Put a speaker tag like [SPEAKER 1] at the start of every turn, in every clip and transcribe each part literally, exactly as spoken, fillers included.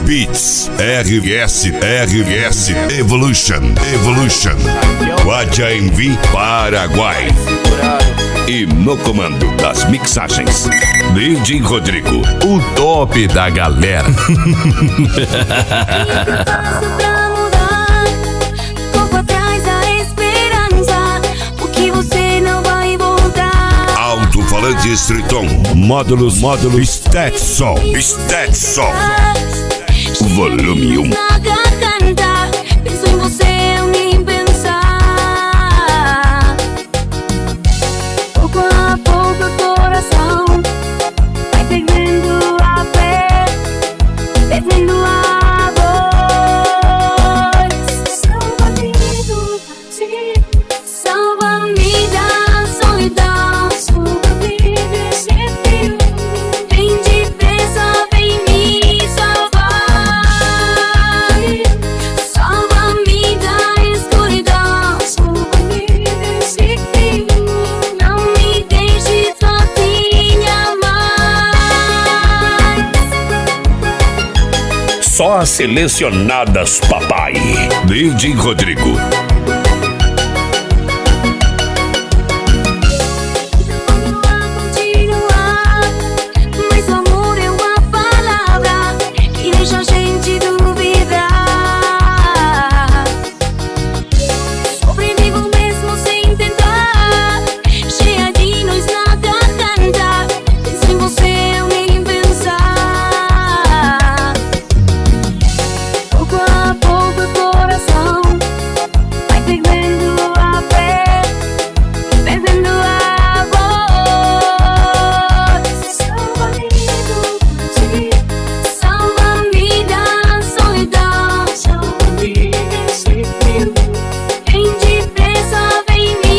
[SPEAKER 1] Beats, R S, R S, Evolution, Evolution, Guajaimbi, Paraguai. E no comando das mixagens, D J Rodrigo, o top da galera. Alto-falante Streeton, módulos, módulos, Stetson, Stetson, volume um. Penso em você, eu nem pensar. Pouco a pouco o coração vai perdendo a fé, perdendo a voz. Salva-me do vazio, salva-me da solidão, salva-me desse frio. Vem depressa, vem me salvar. Salva-me da escuridão, salva-me desse frio. Não me deixe sozinha mais.
[SPEAKER 2] Só as selecionadas, papai.
[SPEAKER 1] D J Rodrigo.
[SPEAKER 3] Mas o amor é uma palavra que deixa a gente duvidar. Sobrevivo mesmo sem tentar, cheia de nós na garganta. Penso em você, eu nem pensar. Pouco a pouco o coração vai perdendo a fé, perdendo a voz. Salva-me do vazio, salva-me da solidão, salva-me desse frio. Vem depressa, vem me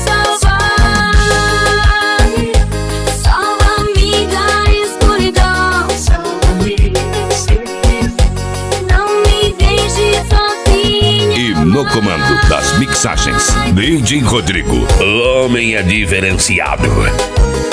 [SPEAKER 3] salvar. Salva-me da escuridão, salva-me desse frio. Não me deixe sozinha.
[SPEAKER 1] E no comando das mixagens, D J Rodrigo.
[SPEAKER 2] O homem é diferenciado.